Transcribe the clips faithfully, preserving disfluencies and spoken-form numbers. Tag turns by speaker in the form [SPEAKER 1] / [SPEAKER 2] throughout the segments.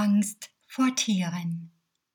[SPEAKER 1] Angst vor Tieren.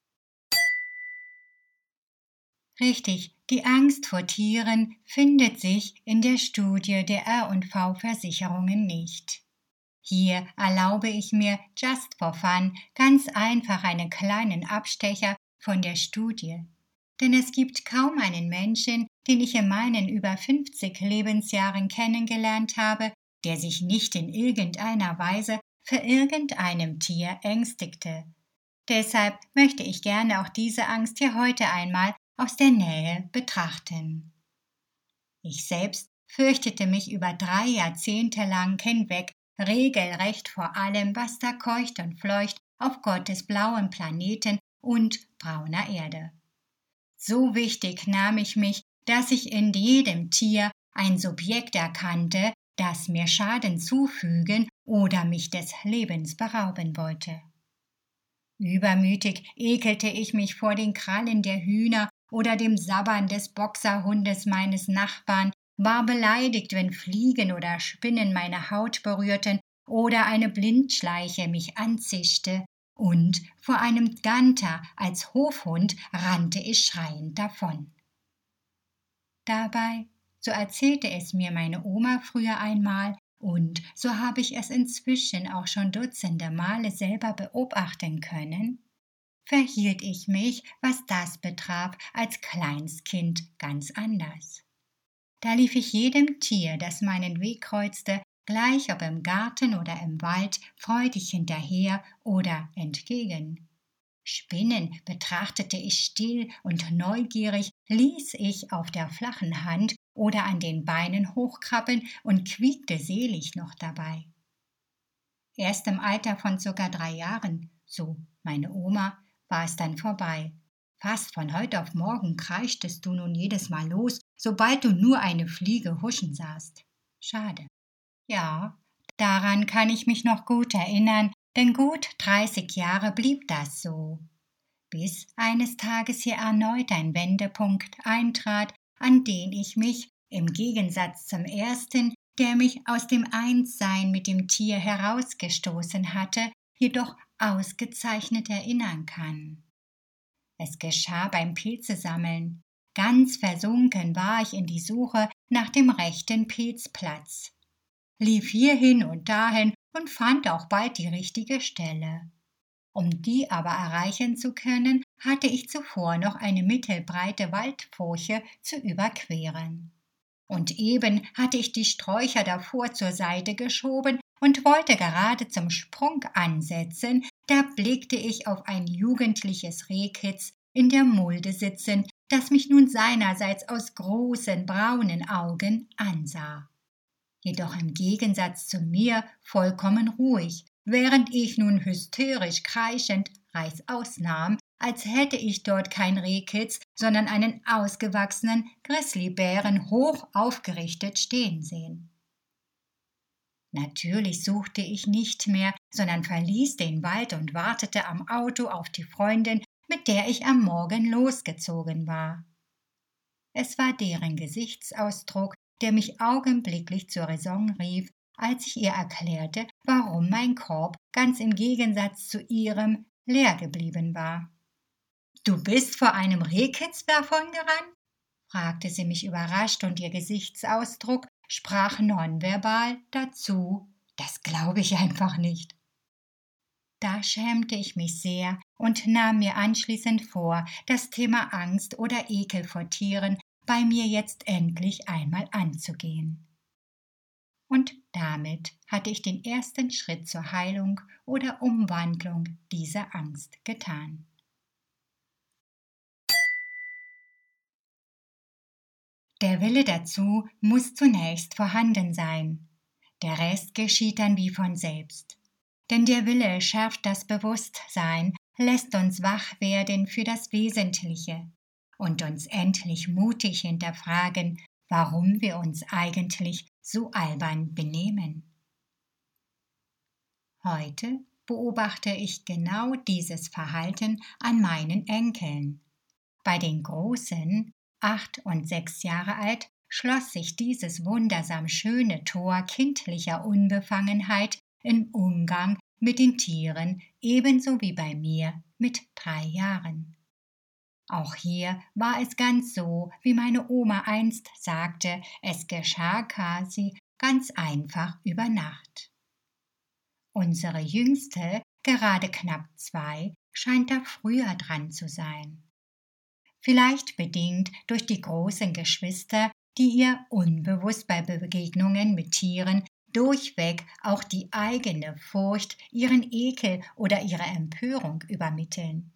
[SPEAKER 1] Richtig, die Angst vor Tieren findet sich in der Studie der R und V-Versicherungen nicht. Hier erlaube ich mir just for fun ganz einfach einen kleinen Abstecher von der Studie. Denn es gibt kaum einen Menschen, den ich in meinen über fünfzig Lebensjahren kennengelernt habe, der sich nicht in irgendeiner Weise für irgendeinem Tier ängstigte. Deshalb möchte ich gerne auch diese Angst hier heute einmal aus der Nähe betrachten. Ich selbst fürchtete mich über drei Jahrzehnte lang hinweg regelrecht vor allem, was da keucht und fleucht auf Gottes blauem Planeten und brauner Erde. So wichtig nahm ich mich, dass ich in jedem Tier ein Subjekt erkannte, das mir Schaden zufügen oder mich des Lebens berauben wollte. Übermütig ekelte ich mich vor den Krallen der Hühner oder dem Sabbern des Boxerhundes meines Nachbarn, war beleidigt, wenn Fliegen oder Spinnen meine Haut berührten oder eine Blindschleiche mich anzischte, und vor einem Ganter als Hofhund rannte ich schreiend davon. Dabei, so erzählte es mir meine Oma früher einmal, und so habe ich es inzwischen auch schon dutzende Male selber beobachten können, verhielt ich mich, was das betraf, als Kleinstkind ganz anders. Da lief ich jedem Tier, das meinen Weg kreuzte, gleich ob im Garten oder im Wald, freudig hinterher oder entgegen. Spinnen betrachtete ich still und neugierig, ließ ich auf der flachen Hand oder an den Beinen hochkrabbeln und quiekte selig noch dabei. Erst im Alter von circa drei Jahren, so meine Oma, war es dann vorbei. Fast von heute auf morgen kreischtest du nun jedes Mal los, sobald du nur eine Fliege huschen sahst. Schade. Ja, daran kann ich mich noch gut erinnern, denn gut dreißig Jahre blieb das so. Bis eines Tages hier erneut ein Wendepunkt eintrat, an den ich mich, im Gegensatz zum ersten, der mich aus dem Einssein mit dem Tier herausgestoßen hatte, jedoch ausgezeichnet erinnern kann. Es geschah beim Pilzesammeln. Ganz versunken war ich in die Suche nach dem rechten Pilzplatz. Lief hierhin und dahin und fand auch bald die richtige Stelle. Um die aber erreichen zu können, hatte ich zuvor noch eine mittelbreite Waldfurche zu überqueren. Und eben hatte ich die Sträucher davor zur Seite geschoben und wollte gerade zum Sprung ansetzen, da blickte ich auf ein jugendliches Rehkitz in der Mulde sitzen, das mich nun seinerseits aus großen braunen Augen ansah. Jedoch im Gegensatz zu mir vollkommen ruhig, während ich nun hysterisch kreischend reißaus nahm, als hätte ich dort kein Rehkitz, sondern einen ausgewachsenen Grizzlybären hoch aufgerichtet stehen sehen. Natürlich suchte ich nicht mehr, sondern verließ den Wald und wartete am Auto auf die Freundin, mit der ich am Morgen losgezogen war. Es war deren Gesichtsausdruck, der mich augenblicklich zur Raison rief, als ich ihr erklärte, warum mein Korb ganz im Gegensatz zu ihrem leer geblieben war. »Du bist vor einem Rehkitz davongerannt?« fragte sie mich überrascht, und ihr Gesichtsausdruck sprach nonverbal dazu: »Das glaube ich einfach nicht.« Da schämte ich mich sehr und nahm mir anschließend vor, das Thema Angst oder Ekel vor Tieren bei mir jetzt endlich einmal anzugehen. Und damit hatte ich den ersten Schritt zur Heilung oder Umwandlung dieser Angst getan. Der Wille dazu muss zunächst vorhanden sein. Der Rest geschieht dann wie von selbst. Denn der Wille schärft das Bewusstsein, lässt uns wach werden für das Wesentliche und uns endlich mutig hinterfragen, warum wir uns eigentlich so albern benehmen. Heute beobachte ich genau dieses Verhalten an meinen Enkeln. Bei den Großen, acht und sechs Jahre alt, schloss sich dieses wundersam schöne Tor kindlicher Unbefangenheit im Umgang mit den Tieren ebenso wie bei mir mit drei Jahren. Auch hier war es ganz so, wie meine Oma einst sagte, es geschah quasi ganz einfach über Nacht. Unsere Jüngste, gerade knapp zwei, scheint da früher dran zu sein. Vielleicht bedingt durch die großen Geschwister, die ihr unbewusst bei Begegnungen mit Tieren durchweg auch die eigene Furcht, ihren Ekel oder ihre Empörung übermitteln.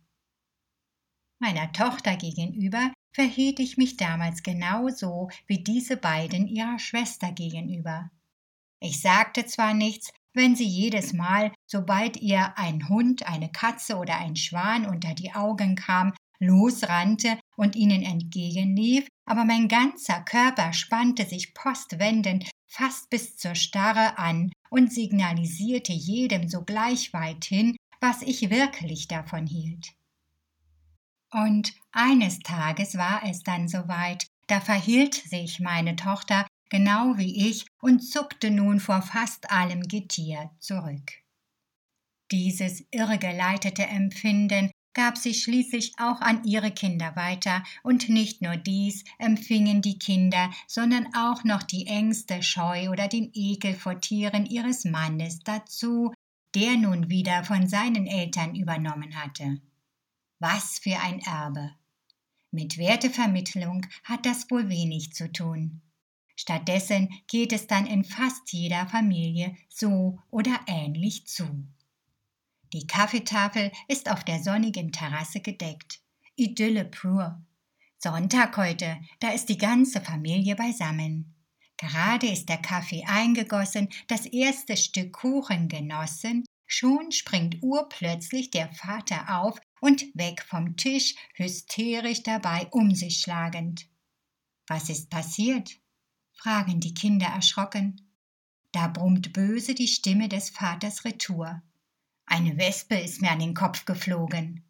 [SPEAKER 1] Meiner Tochter gegenüber verhielt ich mich damals genauso wie diese beiden ihrer Schwester gegenüber. Ich sagte zwar nichts, wenn sie jedes Mal, sobald ihr ein Hund, eine Katze oder ein Schwan unter die Augen kam, losrannte und ihnen entgegenlief, aber mein ganzer Körper spannte sich postwendend fast bis zur Starre an und signalisierte jedem sogleich weithin, was ich wirklich davon hielt. Und eines Tages war es dann soweit, da verhielt sich meine Tochter genau wie ich und zuckte nun vor fast allem Getier zurück. Dieses irregeleitete Empfinden gab sie schließlich auch an ihre Kinder weiter, und nicht nur dies empfingen die Kinder, sondern auch noch die Ängste, Scheu oder den Ekel vor Tieren ihres Mannes dazu, der nun wieder von seinen Eltern übernommen hatte. Was für ein Erbe! Mit Wertevermittlung hat das wohl wenig zu tun. Stattdessen geht es dann in fast jeder Familie so oder ähnlich zu. Die Kaffeetafel ist auf der sonnigen Terrasse gedeckt. Idylle pur. Sonntag heute, da ist die ganze Familie beisammen. Gerade ist der Kaffee eingegossen, das erste Stück Kuchen genossen, schon springt urplötzlich der Vater auf und weg vom Tisch, hysterisch dabei um sich schlagend. Was ist passiert? Fragen die Kinder erschrocken. Da brummt böse die Stimme des Vaters retour. Eine Wespe ist mir an den Kopf geflogen.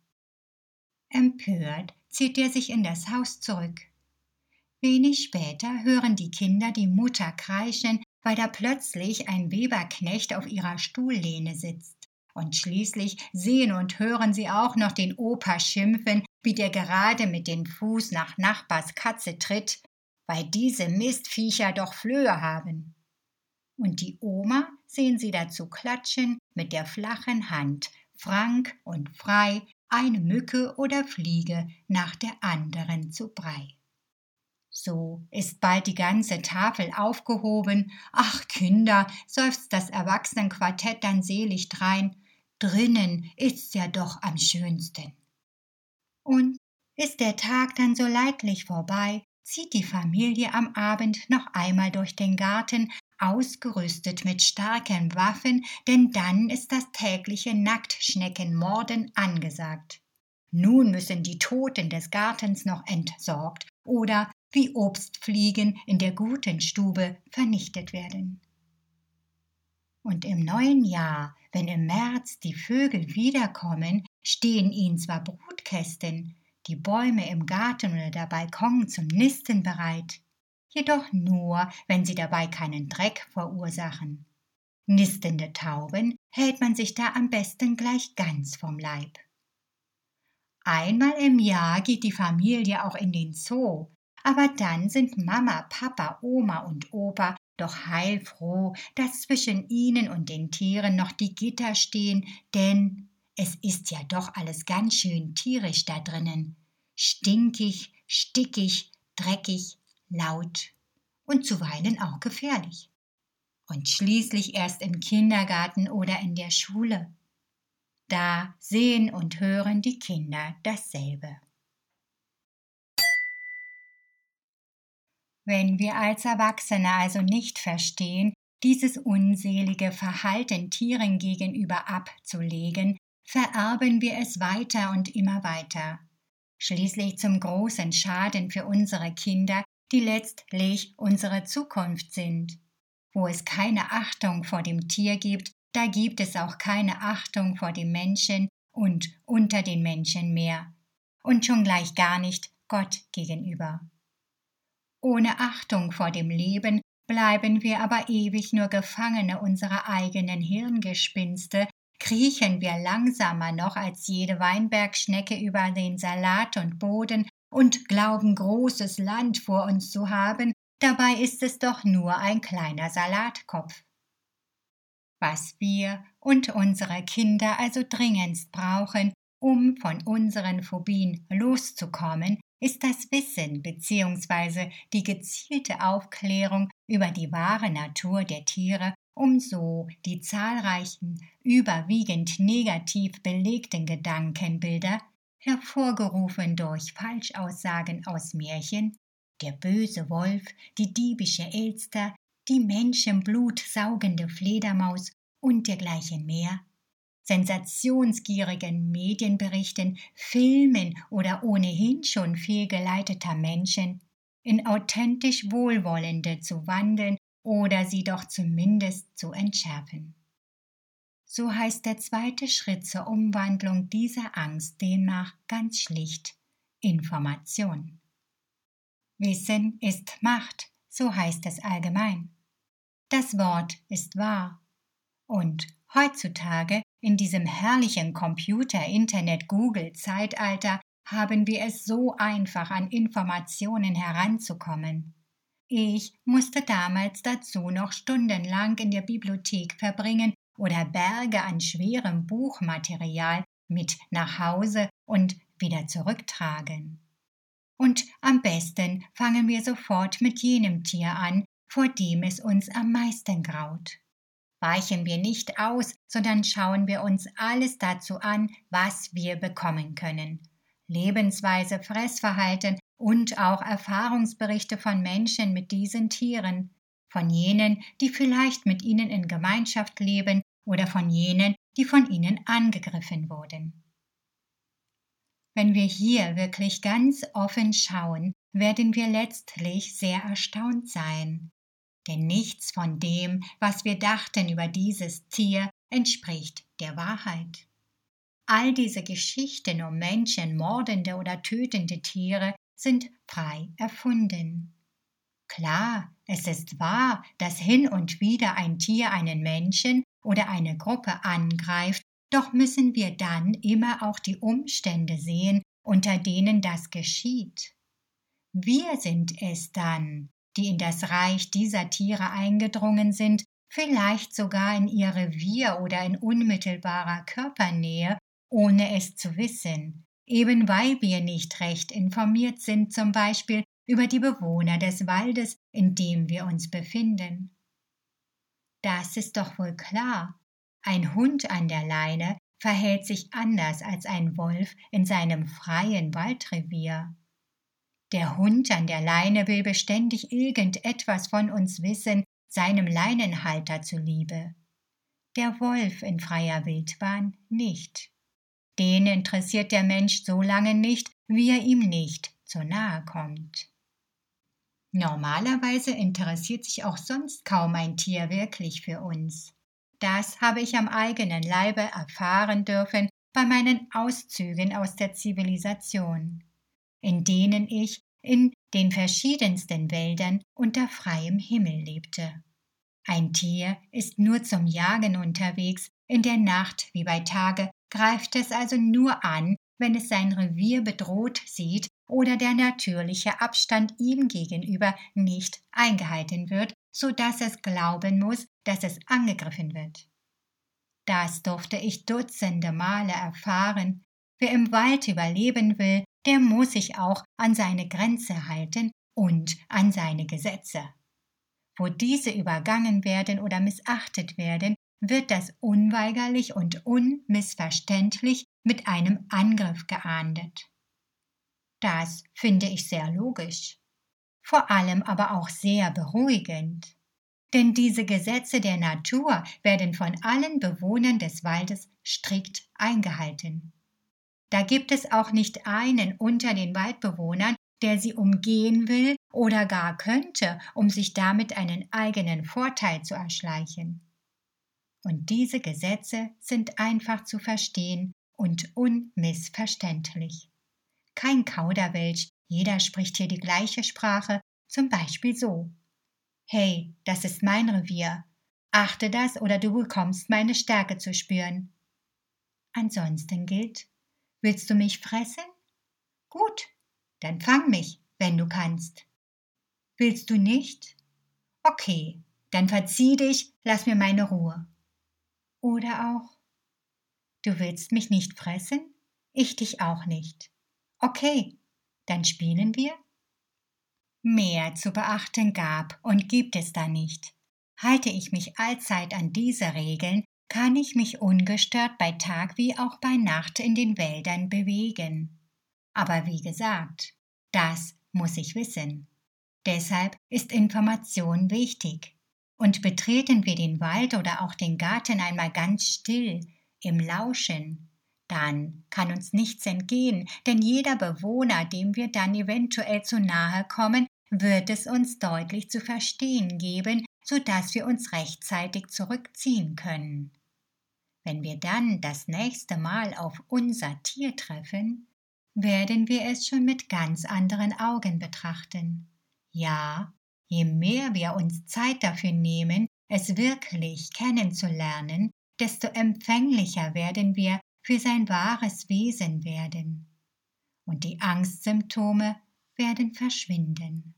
[SPEAKER 1] Empört zieht er sich in das Haus zurück. Wenig später hören die Kinder die Mutter kreischen, weil da plötzlich ein Weberknecht auf ihrer Stuhllehne sitzt. Und schließlich sehen und hören sie auch noch den Opa schimpfen, wie der gerade mit dem Fuß nach Nachbars Katze tritt, weil diese Mistviecher doch Flöhe haben. Und die Oma sehen sie dazu klatschen, mit der flachen Hand, frank und frei, eine Mücke oder Fliege nach der anderen zu Brei. So ist bald die ganze Tafel aufgehoben. Ach, Kinder, seufzt das Erwachsenenquartett dann selig drein, drinnen ist's ja doch am schönsten. Und ist der Tag dann so leidlich vorbei, zieht die Familie am Abend noch einmal durch den Garten, ausgerüstet mit starken Waffen, denn dann ist das tägliche Nacktschneckenmorden angesagt. Nun müssen die Toten des Gartens noch entsorgt oder wie Obstfliegen in der guten Stube vernichtet werden. Und im neuen Jahr, wenn im März die Vögel wiederkommen, stehen ihnen zwar Brutkästen, die Bäume im Garten oder der Balkon zum Nisten bereit, jedoch nur, wenn sie dabei keinen Dreck verursachen. Nistende Tauben hält man sich da am besten gleich ganz vom Leib. Einmal im Jahr geht die Familie auch in den Zoo, aber dann sind Mama, Papa, Oma und Opa doch heilfroh, dass zwischen ihnen und den Tieren noch die Gitter stehen, denn es ist ja doch alles ganz schön tierisch da drinnen. Stinkig, stickig, dreckig, laut und zuweilen auch gefährlich. Und schließlich erst im Kindergarten oder in der Schule. Da sehen und hören die Kinder dasselbe. Wenn wir als Erwachsene also nicht verstehen, dieses unselige Verhalten Tieren gegenüber abzulegen, vererben wir es weiter und immer weiter. Schließlich zum großen Schaden für unsere Kinder, die letztlich unsere Zukunft sind. Wo es keine Achtung vor dem Tier gibt, da gibt es auch keine Achtung vor dem Menschen und unter den Menschen mehr. Und schon gleich gar nicht Gott gegenüber. Ohne Achtung vor dem Leben bleiben wir aber ewig nur Gefangene unserer eigenen Hirngespinste, kriechen wir langsamer noch als jede Weinbergschnecke über den Salat und Boden und glauben, großes Land vor uns zu haben, dabei ist es doch nur ein kleiner Salatkopf. Was wir und unsere Kinder also dringendst brauchen, um von unseren Phobien loszukommen, ist das Wissen bzw. die gezielte Aufklärung über die wahre Natur der Tiere, um so die zahlreichen, überwiegend negativ belegten Gedankenbilder, hervorgerufen durch Falschaussagen aus Märchen, der böse Wolf, die diebische Elster, die Menschenblut saugende Fledermaus und dergleichen mehr, sensationsgierigen Medienberichten, Filmen oder ohnehin schon fehlgeleiteter Menschen, in authentisch Wohlwollende zu wandeln oder sie doch zumindest zu entschärfen. So heißt der zweite Schritt zur Umwandlung dieser Angst demnach ganz schlicht Information. Wissen ist Macht, so heißt es allgemein. Das Wort ist wahr. Und heutzutage, in diesem herrlichen Computer-Internet-Google-Zeitalter, haben wir es so einfach, an Informationen heranzukommen. Ich musste damals dazu noch stundenlang in der Bibliothek verbringen oder Berge an schwerem Buchmaterial mit nach Hause und wieder zurücktragen. Und am besten fangen wir sofort mit jenem Tier an, vor dem es uns am meisten graut. Weichen wir nicht aus, sondern schauen wir uns alles dazu an, was wir bekommen können. Lebensweise, Fressverhalten und auch Erfahrungsberichte von Menschen mit diesen Tieren, von jenen, die vielleicht mit ihnen in Gemeinschaft leben oder von jenen, die von ihnen angegriffen wurden. Wenn wir hier wirklich ganz offen schauen, werden wir letztlich sehr erstaunt sein. Denn nichts von dem, was wir dachten über dieses Tier, entspricht der Wahrheit. All diese Geschichten um menschenmordende oder tötende Tiere sind frei erfunden. Klar, es ist wahr, dass hin und wieder ein Tier einen Menschen oder eine Gruppe angreift, doch müssen wir dann immer auch die Umstände sehen, unter denen das geschieht. Wir sind es dann, die in das Reich dieser Tiere eingedrungen sind, vielleicht sogar in ihr Revier oder in unmittelbarer Körpernähe, ohne es zu wissen, eben weil wir nicht recht informiert sind, zum Beispiel über die Bewohner des Waldes, in dem wir uns befinden. Das ist doch wohl klar. Ein Hund an der Leine verhält sich anders als ein Wolf in seinem freien Waldrevier. Der Hund an der Leine will beständig irgendetwas von uns wissen, seinem Leinenhalter zuliebe. Der Wolf in freier Wildbahn nicht. Den interessiert der Mensch so lange nicht, wie er ihm nicht zu nahe kommt. Normalerweise interessiert sich auch sonst kaum ein Tier wirklich für uns. Das habe ich am eigenen Leibe erfahren dürfen bei meinen Auszügen aus der Zivilisation, in denen ich in den verschiedensten Wäldern unter freiem Himmel lebte. Ein Tier ist nur zum Jagen unterwegs, in der Nacht wie bei Tage greift es also nur an, wenn es sein Revier bedroht sieht oder der natürliche Abstand ihm gegenüber nicht eingehalten wird, so dass es glauben muss, dass es angegriffen wird. Das durfte ich dutzende Male erfahren. Wer im Wald überleben will, der muss sich auch an seine Grenze halten und an seine Gesetze. Wo diese übergangen werden oder missachtet werden, wird das unweigerlich und unmissverständlich mit einem Angriff geahndet. Das finde ich sehr logisch, vor allem aber auch sehr beruhigend. Denn diese Gesetze der Natur werden von allen Bewohnern des Waldes strikt eingehalten. Da gibt es auch nicht einen unter den Waldbewohnern, der sie umgehen will oder gar könnte, um sich damit einen eigenen Vorteil zu erschleichen. Und diese Gesetze sind einfach zu verstehen und unmissverständlich. Kein Kauderwelsch, jeder spricht hier die gleiche Sprache, zum Beispiel so: Hey, das ist mein Revier. Achte das oder du bekommst meine Stärke zu spüren. Ansonsten gilt: Willst du mich fressen? Gut, dann fang mich, wenn du kannst. Willst du nicht? Okay, dann verzieh dich, lass mir meine Ruhe. Oder auch: Du willst mich nicht fressen? Ich dich auch nicht. Okay, dann spielen wir? Mehr zu beachten gab und gibt es da nicht. Halte ich mich allzeit an diese Regeln, kann ich mich ungestört bei Tag wie auch bei Nacht in den Wäldern bewegen. Aber wie gesagt, das muss ich wissen. Deshalb ist Information wichtig. Und betreten wir den Wald oder auch den Garten einmal ganz still, im Lauschen, dann kann uns nichts entgehen, denn jeder Bewohner, dem wir dann eventuell zu nahe kommen, wird es uns deutlich zu verstehen geben, sodass wir uns rechtzeitig zurückziehen können. Wenn wir dann das nächste Mal auf unser Tier treffen, werden wir es schon mit ganz anderen Augen betrachten. Ja, je mehr wir uns Zeit dafür nehmen, es wirklich kennenzulernen, desto empfänglicher werden wir für sein wahres Wesen werden. Und die Angstsymptome werden verschwinden.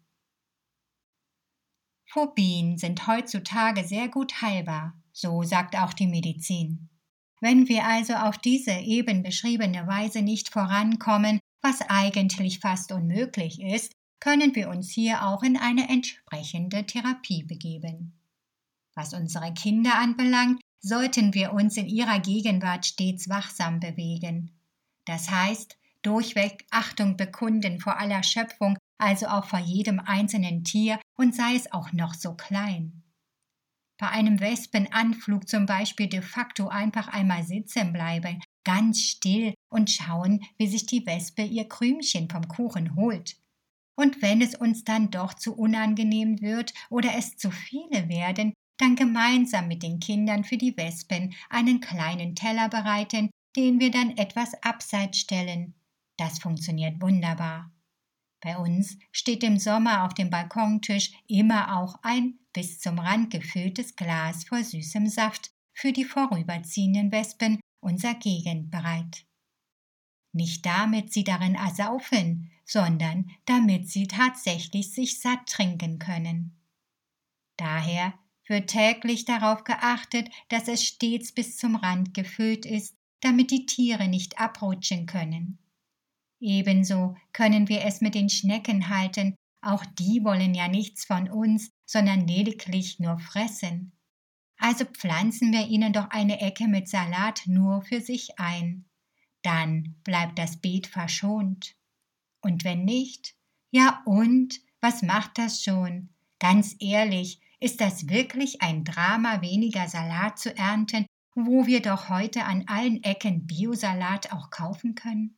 [SPEAKER 1] Phobien sind heutzutage sehr gut heilbar, so sagt auch die Medizin. Wenn wir also auf diese eben beschriebene Weise nicht vorankommen, was eigentlich fast unmöglich ist, können wir uns hier auch in eine entsprechende Therapie begeben. Was unsere Kinder anbelangt, sollten wir uns in ihrer Gegenwart stets wachsam bewegen. Das heißt, durchweg Achtung bekunden vor aller Schöpfung, also auch vor jedem einzelnen Tier und sei es auch noch so klein. Bei einem Wespenanflug zum Beispiel de facto einfach einmal sitzen bleiben, ganz still und schauen, wie sich die Wespe ihr Krümchen vom Kuchen holt. Und wenn es uns dann doch zu unangenehm wird oder es zu viele werden, dann gemeinsam mit den Kindern für die Wespen einen kleinen Teller bereiten, den wir dann etwas abseits stellen. Das funktioniert wunderbar. Bei uns steht im Sommer auf dem Balkontisch immer auch ein bis zum Rand gefülltes Glas voll süßem Saft für die vorüberziehenden Wespen unserer Gegend bereit. Nicht damit sie darin ersaufen, sondern damit sie tatsächlich sich satt trinken können. Daher wird täglich darauf geachtet, dass es stets bis zum Rand gefüllt ist, damit die Tiere nicht abrutschen können. Ebenso können wir es mit den Schnecken halten, auch die wollen ja nichts von uns, sondern lediglich nur fressen. Also pflanzen wir ihnen doch eine Ecke mit Salat nur für sich ein. Dann bleibt das Beet verschont. Und wenn nicht, ja und, was macht das schon? Ganz ehrlich, ist das wirklich ein Drama, weniger Salat zu ernten, wo wir doch heute an allen Ecken Biosalat auch kaufen können?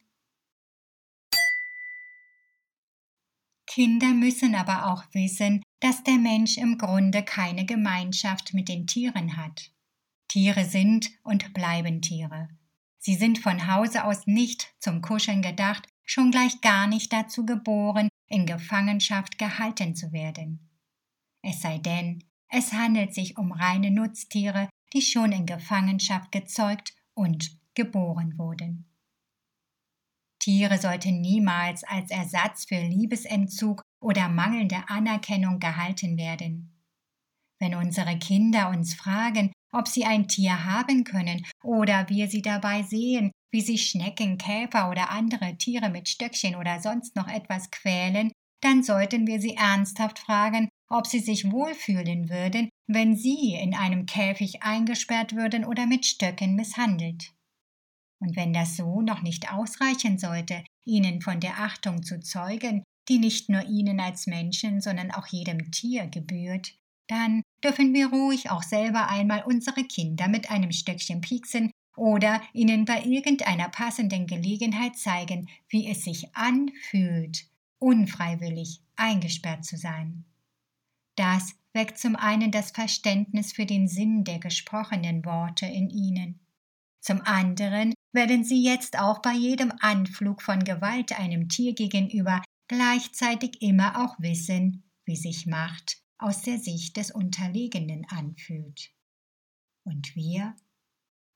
[SPEAKER 1] Kinder müssen aber auch wissen, dass der Mensch im Grunde keine Gemeinschaft mit den Tieren hat. Tiere sind und bleiben Tiere. Sie sind von Hause aus nicht zum Kuscheln gedacht, schon gleich gar nicht dazu geboren, in Gefangenschaft gehalten zu werden. Es sei denn, es handelt sich um reine Nutztiere, die schon in Gefangenschaft gezeugt und geboren wurden. Tiere sollten niemals als Ersatz für Liebesentzug oder mangelnde Anerkennung gehalten werden. Wenn unsere Kinder uns fragen, ob sie ein Tier haben können oder wir sie dabei sehen, wie sie Schnecken, Käfer oder andere Tiere mit Stöckchen oder sonst noch etwas quälen, dann sollten wir sie ernsthaft fragen, ob sie sich wohlfühlen würden, wenn sie in einem Käfig eingesperrt würden oder mit Stöcken misshandelt. Und wenn das so noch nicht ausreichen sollte, ihnen von der Achtung zu zeugen, die nicht nur ihnen als Menschen, sondern auch jedem Tier gebührt, dann dürfen wir ruhig auch selber einmal unsere Kinder mit einem Stöckchen pieksen oder ihnen bei irgendeiner passenden Gelegenheit zeigen, wie es sich anfühlt, unfreiwillig eingesperrt zu sein. Das weckt zum einen das Verständnis für den Sinn der gesprochenen Worte in ihnen. Zum anderen werden sie jetzt auch bei jedem Anflug von Gewalt einem Tier gegenüber gleichzeitig immer auch wissen, wie sich Macht aus der Sicht des Unterlegenen anfühlt. Und wir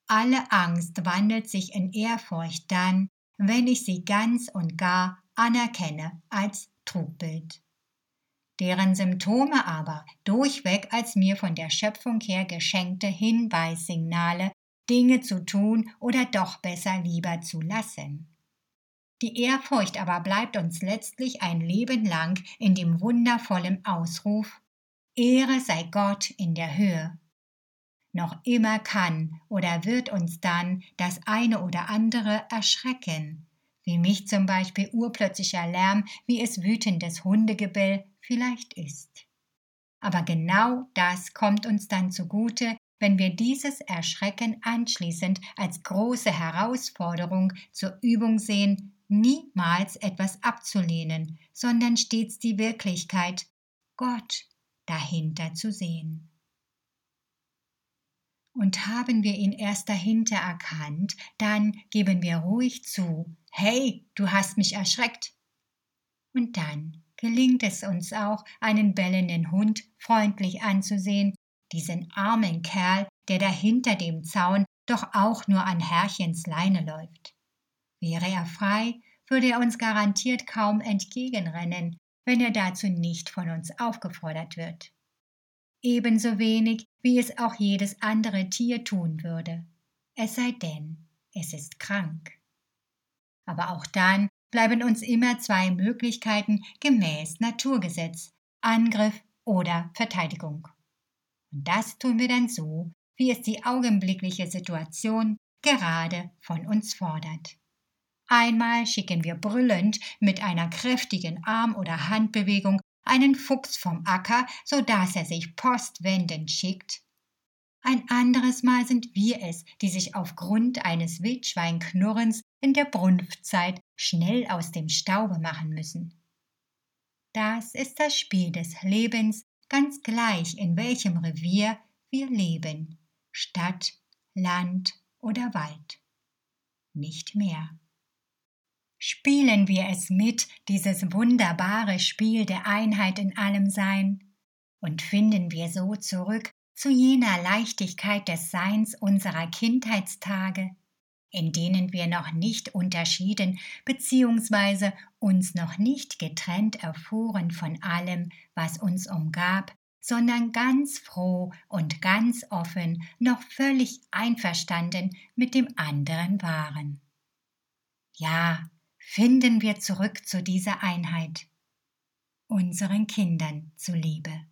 [SPEAKER 1] alle Angst wandelt sich in Ehrfurcht dann, wenn ich sie ganz und gar anerkenne als Trugbild. Deren Symptome aber durchweg als mir von der Schöpfung her geschenkte Hinweissignale, Dinge zu tun oder doch besser lieber zu lassen. Die Ehrfurcht aber bleibt uns letztlich ein Leben lang in dem wundervollen Ausruf: Ehre sei Gott in der Höhe. Noch immer kann oder wird uns dann das eine oder andere erschrecken, wie mich zum Beispiel urplötzlicher Lärm, wie es wütendes Hundegebell vielleicht ist. Aber genau das kommt uns dann zugute, wenn wir dieses Erschrecken anschließend als große Herausforderung zur Übung sehen, niemals etwas abzulehnen, sondern stets die Wirklichkeit, Gott, dahinter zu sehen. Und haben wir ihn erst dahinter erkannt, dann geben wir ruhig zu: Hey, du hast mich erschreckt. Und dann gelingt es uns auch, einen bellenden Hund freundlich anzusehen, diesen armen Kerl, der da hinter dem Zaun doch auch nur an Herrchens Leine läuft. Wäre er frei, würde er uns garantiert kaum entgegenrennen, wenn er dazu nicht von uns aufgefordert wird. Ebenso wenig, wie es auch jedes andere Tier tun würde, es sei denn, es ist krank. Aber auch dann bleiben uns immer zwei Möglichkeiten gemäß Naturgesetz: Angriff oder Verteidigung. Und das tun wir dann so, wie es die augenblickliche Situation gerade von uns fordert. Einmal schicken wir brüllend mit einer kräftigen Arm- oder Handbewegung einen Fuchs vom Acker, so dass er sich postwendend schickt. Ein anderes Mal sind wir es, die sich aufgrund eines Wildschweinknurrens in der Brunftzeit schnell aus dem Staube machen müssen. Das ist das Spiel des Lebens, ganz gleich in welchem Revier wir leben, Stadt, Land oder Wald. Nicht mehr. Spielen wir es mit, dieses wunderbare Spiel der Einheit in allem Sein, und finden wir so zurück zu jener Leichtigkeit des Seins unserer Kindheitstage, in denen wir noch nicht unterschieden bzw. uns noch nicht getrennt erfuhren von allem, was uns umgab, sondern ganz froh und ganz offen, noch völlig einverstanden mit dem anderen waren. Ja, finden wir zurück zu dieser Einheit, unseren Kindern zuliebe.